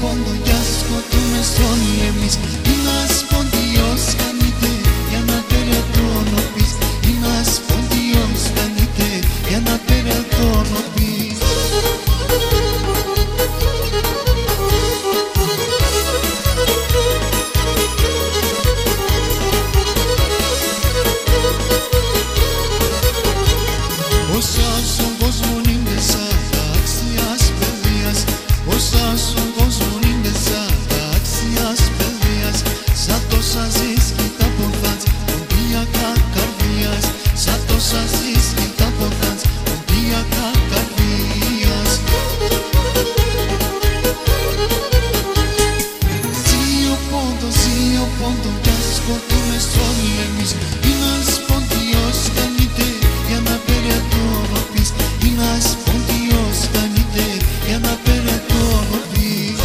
pondo ja σκοτούμε όλοι εμείς. Είναι ασποντιός κάνετε για να περατώνωπεις. Είναι ασποντιός κάνετε για να περατώνωπεις. Όσα στον κόσμο είναι σαν ταξιάς παιδείας. Όσα στον κόσμο είναι σαν ταξιάς παιδείας. Σαν τόσα ζεις και τα ποδάς οντιακά καρδίας. Σαν τόσα ζεις και τα ποδάς οντιακά καρδίας. Ζio πόντο κι ας σκοτούμε όλοι εμείς. Είναι ασποντιός κάνετε για να περατώνωπεις. Είναι ασποντιός κάνετε για να περατώνωπεις.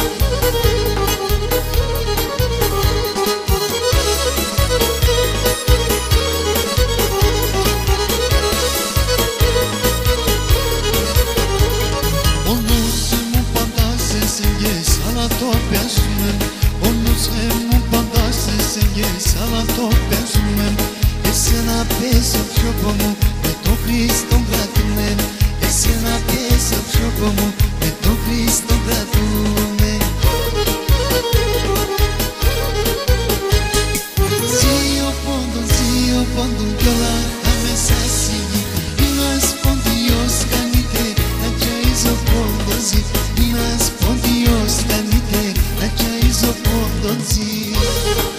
Ο νους μου φαντάζεσαι yes, αλλά το παίζουμε. Ο νους μου φαντάζεσαι yes, αλλά το παίζουμε. Εσένα πες ο ψιόπο μου, με το Χριστό κρατούμε. Εσένα πες ο ψιόπο μου, με το Χριστό κρατούμε. Ζio πόντο κι όλα τα μέσα σιγή. Είναι ασποντιός κάνετε να τσάιζω πόντο ζει. Είναι ασποντιός κάνετε να τσάιζω πόντο ζει.